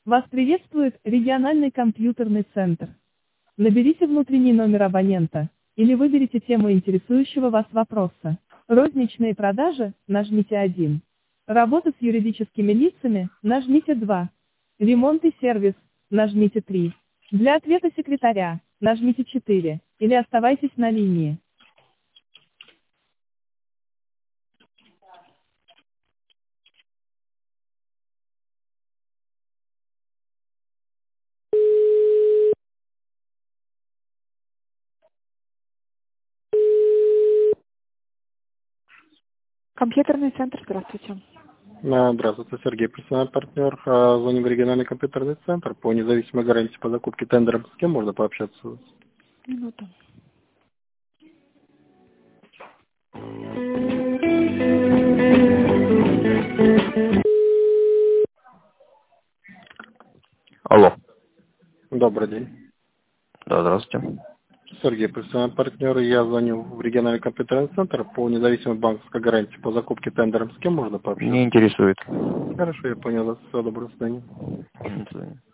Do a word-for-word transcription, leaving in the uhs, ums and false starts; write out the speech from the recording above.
Вас приветствует региональный компьютерный центр. Наберите внутренний номер абонента, или выберите тему интересующего вас вопроса. Розничные продажи, нажмите один. Работа с юридическими лицами, нажмите два. Ремонт и сервис, нажмите три. Для ответа секретаря, нажмите четыре, или оставайтесь на линии. Компьютерный центр, здравствуйте. А, Здравствуйте, Сергей, персональный партнер. А, Звоним в региональный компьютерный центр по независимой гарантии по закупке тендером. С кем можно пообщаться? Минуту. Алло. Добрый день. Да, здравствуйте. Сергей, персональный партнер. Я звоню в региональный компьютерный центр по независимой банковской гарантии по закупке тендером. С кем можно пообщаться? Не интересует. Хорошо, я понял вас. Всего доброго, до свидания. До свидания.